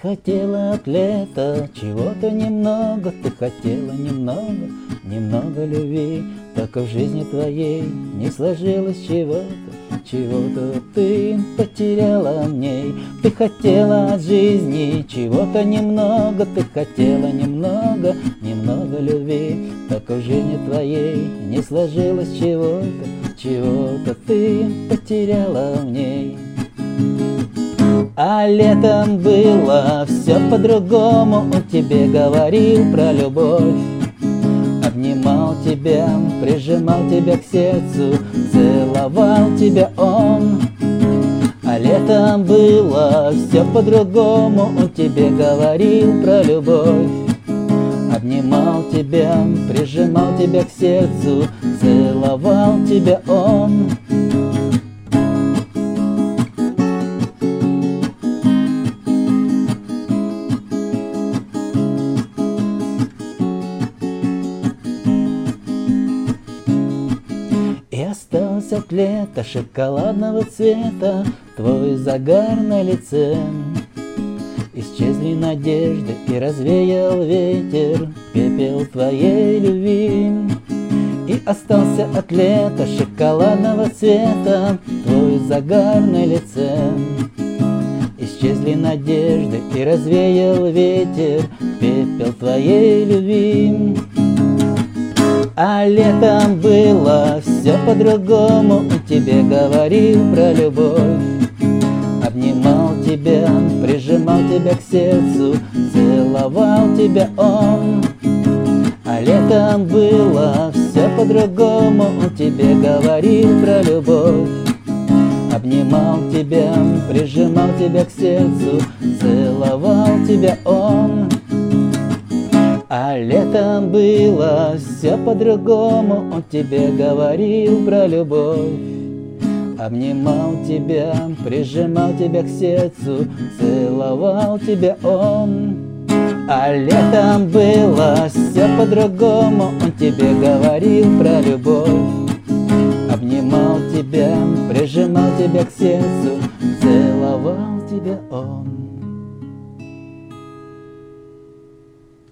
хотела от лета чего-то немного, ты хотела немного, немного любви. Только в жизни твоей не сложилось чего-то, чего-то ты потеряла в ней. Ты хотела от жизни чего-то немного, ты хотела немного, немного любви. Только в жизни твоей не сложилось чего-то, чего-то ты потеряла в ней. А летом было все по-другому, он тебе говорил про любовь. Обнимал тебя, прижимал тебя к сердцу, целовал тебя он. А летом было все по-другому, он тебе говорил про любовь. Обнимал тебя, прижимал тебя к сердцу, целовал тебя он. И остался от лета шоколадного цвета твой загар на лице. Исчезли надежды и развеял ветер пепел твоей любви. И остался от лета шоколадного цвета твой загар на лице. Исчезли надежды и развеял ветер пепел твоей любви. А летом было все по-другому, он тебе говорил про любовь. Обнимал тебя, прижимал тебя к сердцу, целовал тебя он. А летом было все по-другому, он тебе говорил про любовь. Обнимал тебя, прижимал тебя к сердцу, целовал тебя он. А летом было все по-другому, он тебе говорил про любовь. Обнимал тебя, прижимал тебя к сердцу, целовал тебя он. А летом было все по-другому, он тебе говорил про любовь. Обнимал тебя, прижимал тебя к сердцу, целовал тебя он.